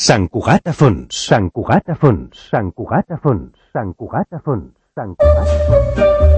Sant Cugat a fons, Sant Cugat a fons, Sant Cugat a fons, Sant Cugat a fons, Sant Cugat a fons.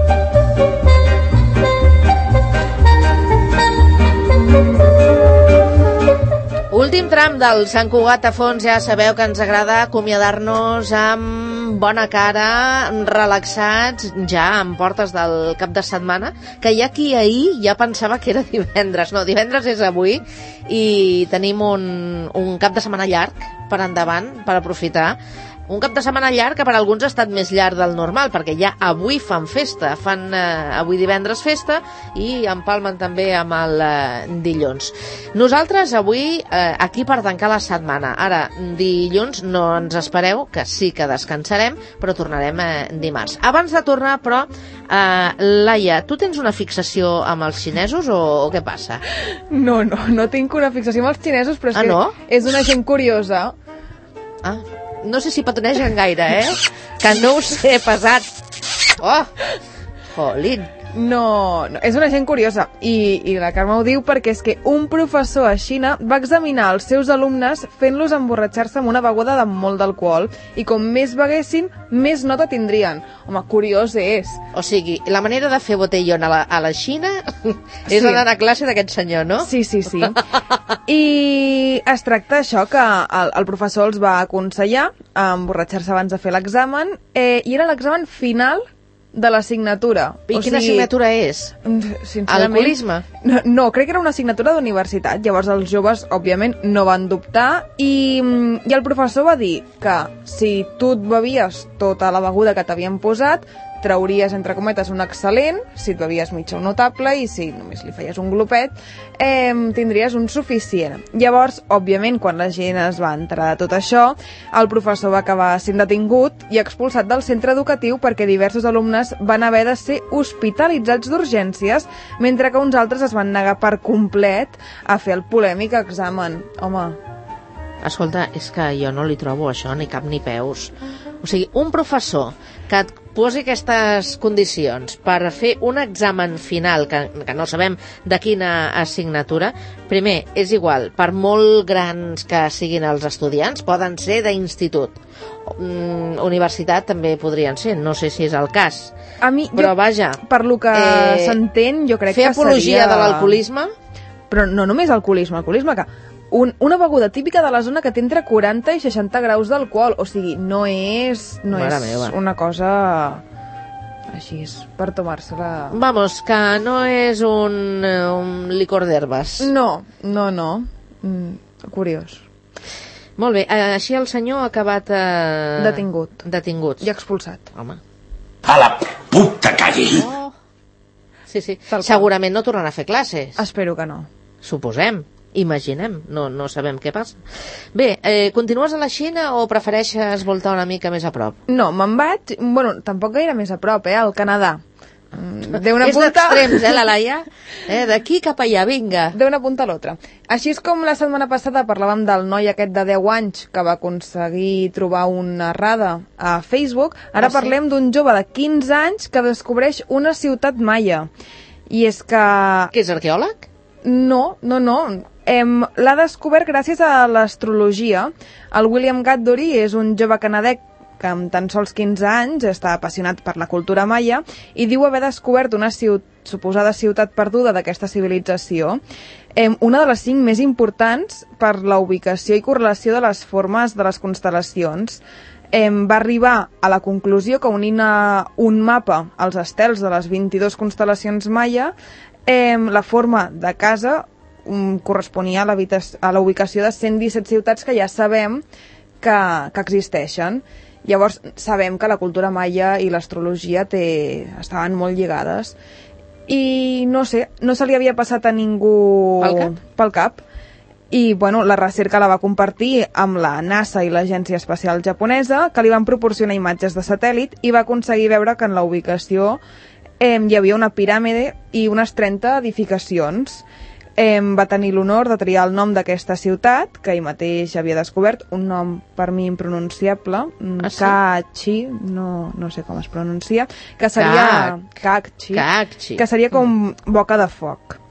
Últim tram del Sant Cugat a fons, ja sabeu que ens agrada acomiadar-nos amb bona cara, relaxats, ja amb portes del cap de setmana, que hi ha qui ahir ja pensava que era divendres. No, divendres és avui i tenim un cap de setmana llarg per endavant, per aprofitar. Un cap de setmana llarg que per alguns ha estat més llarg del normal, perquè ja avui fan festa, fan avui divendres festa i empalmen també amb el dilluns. Nosaltres avui aquí per tancar la setmana. Ara, dilluns no ens espereu, que sí que descansarem, però tornarem dimarts. Abans de tornar, però, Laia, tu tens una fixació amb els xinesos o què passa? No tinc una fixació amb els xinesos, però és que no? És una gent curiosa. No sé si petonegen gaire, que no ho sé, pesat. Oh, jolín. No, és una gent curiosa i la Carme ho diu perquè és que un professor a Xina va examinar els seus alumnes fent-los emborratxar-se amb una beguda de molt d'alcohol i com més beguessin, més nota tindrien. Home, curiós és. O sigui, la manera de fer botellón a la Xina és anar a classe d'aquest senyor, no? Sí. I es tracta això, que el professor els va aconsellar emborratxar-se abans de fer l'examen i era l'examen final de l'assignatura. I quina assignatura és? Alcoholisme? No, crec que era una assignatura d'universitat. Llavors els joves, òbviament, no van dubtar i el professor va dir que si tu et bevies tota la beguda que t'havien posat, trauries, entre cometes, un excel·lent, si et bevies mitja un notable i si només li feies un glopet, tindries un suficient. Llavors, òbviament, quan la gent es va enterar de tot això, el professor va acabar sent detingut i expulsat del centre educatiu perquè diversos alumnes van haver de ser hospitalitzats d'urgències, mentre que uns altres es van negar per complet a fer el polèmic examen. Home... Escolta, és que jo no li trobo això ni cap ni peus. O sigui, un professor que et posi aquestes condicions per fer un examen final, que no sabem de quina assignatura, primer, és igual, per molt grans que siguin els estudiants, poden ser d'institut. Universitat també podrien ser, no sé si és el cas. A mi, però vaja... Per lo que s'entén, jo crec que seria... Fer apologia de l'alcoholisme? Però no només alcoholisme que... Una beguda típica de la zona que té entre 40 i 60 graus d'alcohol. O sigui, no és una cosa així, per tomar-se-la... Vamos, que no és un licor d'herbes. No. Curiós. Molt bé, així el senyor ha acabat... Detingut. I expulsat. Home. A la puta calle! Oh. Sí. Segurament no tornarà a fer classes. Espero que no. Suposem. Imaginem, no sabem què passa. Bé, continues a la Xina o prefereixes voltar una mica més a prop? No, me'n vaig, tampoc gaire més a prop, al Canadà. És d'extrems, la Laia? D'aquí cap allà, vinga. D'una punta a l'altra. Així és com la setmana passada parlàvem del noi aquest de 10 anys que va aconseguir trobar una errada a Facebook, ara parlem d'un jove de 15 anys que descobreix una ciutat maia. I és que... Que és arqueòleg? No. L'ha descobert gràcies a l'astrologia. El William Gaddory és un jove canadenc que amb tan sols 15 anys està apassionat per la cultura maia i diu haver descobert una suposada ciutat perduda d'aquesta civilització, una de les 5 més importants per la ubicació i correlació de les formes de les constel·lacions. Va arribar a la conclusió que unint un mapa als estels de les 22 constel·lacions maia, la forma de casa corresponia a la ubicació de 117 ciutats que ja sabem que existeixen. Llavors sabem que la cultura maia i l'astrologia estaven molt lligades i no sé, no se li havia passat a ningú pel cap. I la recerca la va compartir amb la NASA i l'Agència Espacial Japonesa, que li van proporcionar imatges de satèl·lit i va aconseguir veure que en la ubicació hi havia una piràmide i unes 30 edificacions. Va tenir l'honor de triar el nom d'aquesta ciutat, que ell mateix havia descobert, un nom per mi impronunciable, Kachi, no sé com es pronuncia, que seria Kakchi, que seria com boca de foc.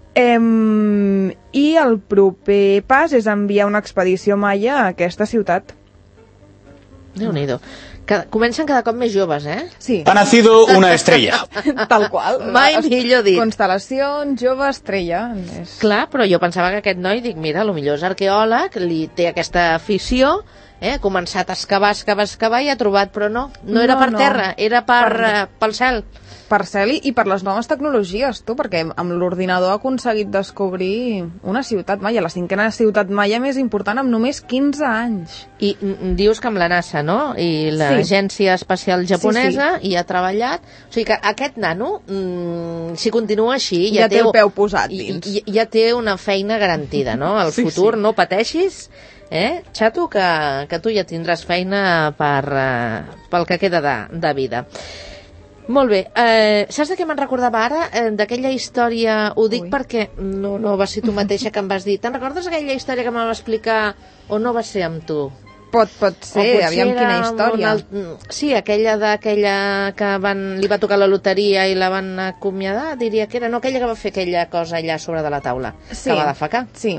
I el proper pas és enviar una expedició maia a aquesta ciutat. Déu-n'hi-do. Comencen cada cop més joves, Sí. Ha nacido una estrella. Tal qual. Mai millor dit. Constel·lacions, jove, estrella. Clar, però jo pensava que aquest noi, dic, mira, potser és arqueòleg, li té aquesta afició, ha començat a excavar i ha trobat, però no era per terra, era pel cel. Per cel i per les noves tecnologies, tu, perquè amb l'ordinador ha aconseguit descobrir una ciutat maia, la 5a ciutat maia més important amb només 15 anys. I dius que amb la NASA, no? I l'Agència Espacial Japonesa hi ha treballat. O sigui que aquest nano, si continua així... Ja té el peu posat dins. Ja té una feina garantida, no? El futur, no pateixis, xato, que tu ja tindràs feina pel que queda de vida. Molt bé, saps de què me'n recordava ara? D'aquella història, ho dic perquè no va ser tu mateixa que em vas dir. Te'n recordes aquella història que me va explicar o no va ser amb tu? Pot ser, aviam quina història. Sí, aquella que li va tocar la loteria i la van acomiadar, diria que era, no aquella que va fer aquella cosa allà sobre de la taula, que va defecar. Sí.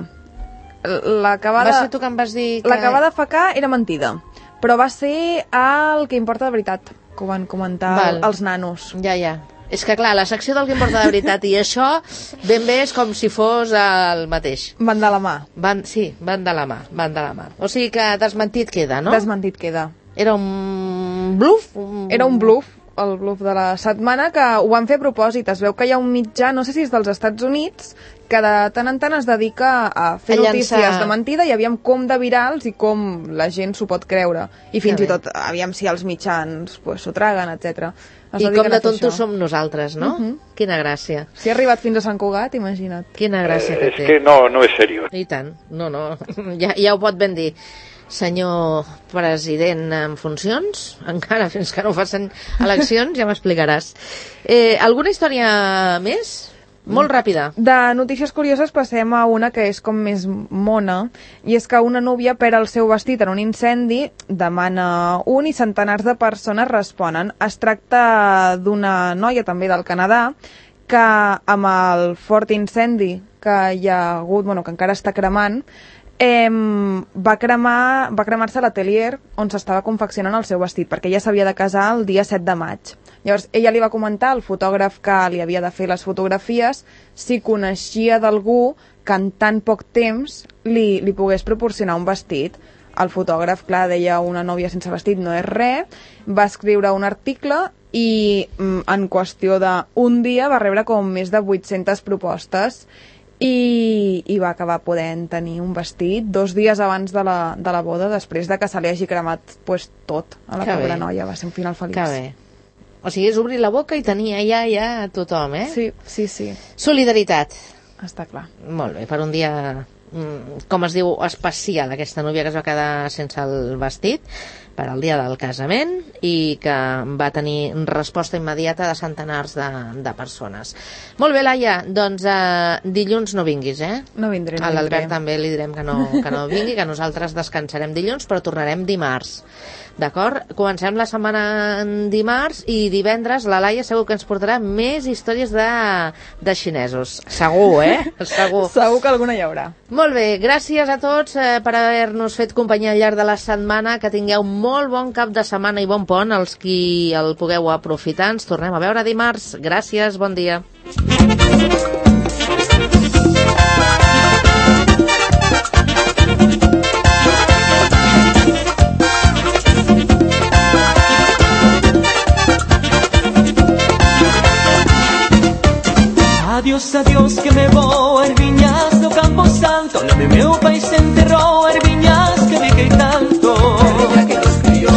Va ser tu que em vas dir que... La que va defecar era mentida, però va ser el que importa de veritat, que ho van comentar els nanos. Ja. És que clar, la secció del que importa de veritat i això ben bé és com si fos el mateix. Van de la mà. Sí, van de la mà. O sigui que desmentit queda, no? Desmentit queda. Era un bluff? Era un bluff, el bluff de la setmana, que ho van fer a propòsit. Es veu que hi ha un mitjà, no sé si és dels Estats Units, que de tant en tant es dedica a fer notícies de mentida i aviam com de virals i com la gent s'ho pot creure. I fins i tot, aviam si els mitjans s'ho traguen, etc. I com de tontos som nosaltres, no? Quina gràcia. Si ha arribat fins a Sant Cugat, imagina't. Quina gràcia que té. És que no és seriós. I tant, no. Ja ho pot ben dir. Senyor president en funcions, encara fins que no facin eleccions, ja m'explicaràs. Alguna història més? Molt ràpida. De notícies curioses passem a una que és com més mona, i és que una núvia perd el seu vestit en un incendi, demana un i centenars de persones responen. Es tracta d'una noia també del Canadà que amb el fort incendi que hi ha hagut, que encara està cremant, va cremar-se l'atelier on s'estava confeccionant el seu vestit, perquè ella s'havia de casar el dia 7 de maig. Llavors, ella li va comentar al fotògraf que li havia de fer les fotografies si coneixia d'algú que en tan poc temps li pogués proporcionar un vestit. El fotògraf, clar, deia una nòvia sense vestit no és res, va escriure un article i en qüestió d'un dia va rebre com més de 800 propostes i va acabar podent tenir un vestit 2 dies abans de la boda, després de que se li hagi cremat tot a la pobra noia. Va ser un final feliç. Que bé. O sigui, és obrir la boca i tenir ja tothom, Sí. Solidaritat. Està clar. Molt bé, per un dia, com es diu, especial, aquesta núvia que es va quedar sense el vestit per al dia del casament i que va tenir resposta immediata de centenars de persones. Molt bé, Laia, doncs dilluns no vinguis, No vindré. A l'Albert també li direm que no vingui, que nosaltres descansarem dilluns, però tornarem dimarts. D'acord? Comencem la setmana dimarts i divendres la Laia segur que ens portarà més històries de xinesos. Segur, Segur. Segur que alguna hi haurà. Molt bé, gràcies a tots per haver-nos fet companyia al llarg de la setmana. Que tingueu molt bon cap de setmana i bon pont, els qui el pugueu aprofitar. Ens tornem a veure dimarts. Gràcies, bon dia. Adiós, adiós, que me voy, Herviñas do Campo Santo, no meu país se enterró, Herviñas que me quedé tanto. Ella que nos crió.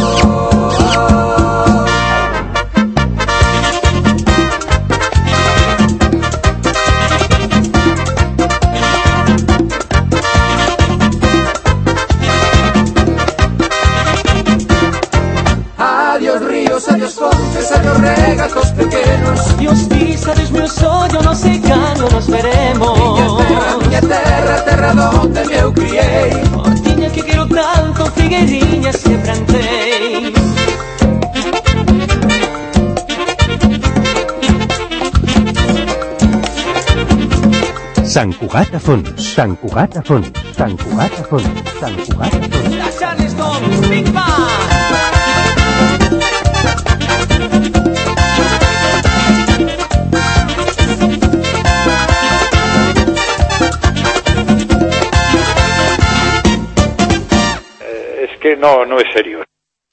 Adiós ríos, adiós fontes, adiós regazos pequenos. Adiós pisa, adiós meu yo no sé cando nos veremos. Miña terra, terra donde me eu criei. Portiña que quero tanto, Figueirinha sempre antei. Sant Cugat a fons, Sant Cugat a fons, Sant Cugat a fons, Sant Cugat a fons. La Charleston, Big Bang. Es que no es serio.